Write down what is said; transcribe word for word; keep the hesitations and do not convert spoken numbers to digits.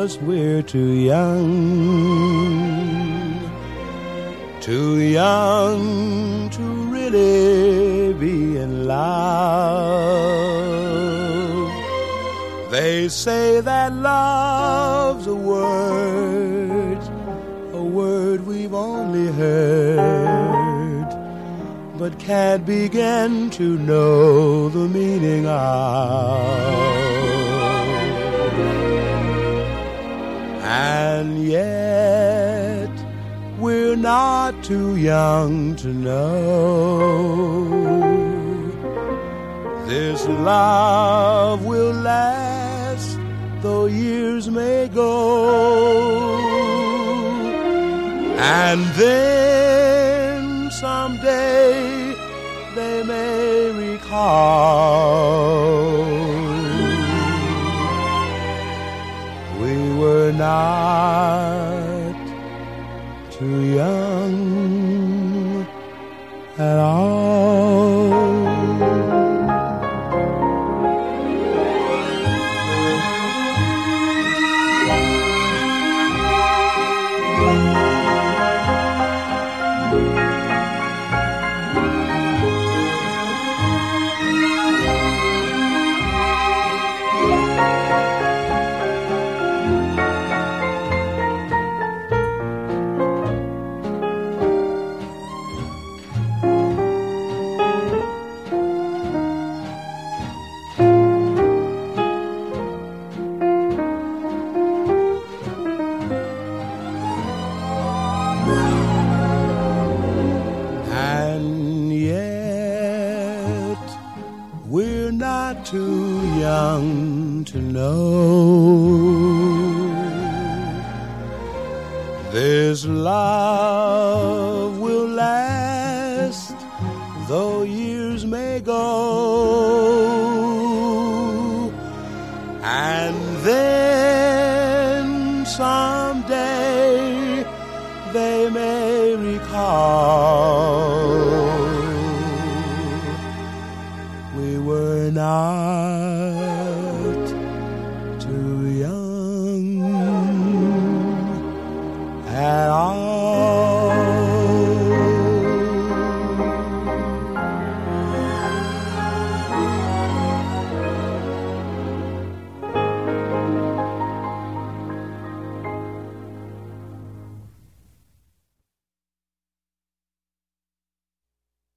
'cause we're too young, too young to really be in love. They say that love's a word, a word we've only heard, but can't begin to know the meaning of. And yet we're not too young to know this love will last though years may go. And then someday they may recall we were not too young at all. We're not too young to know this love will last though years may go. And then someday they may recall we were not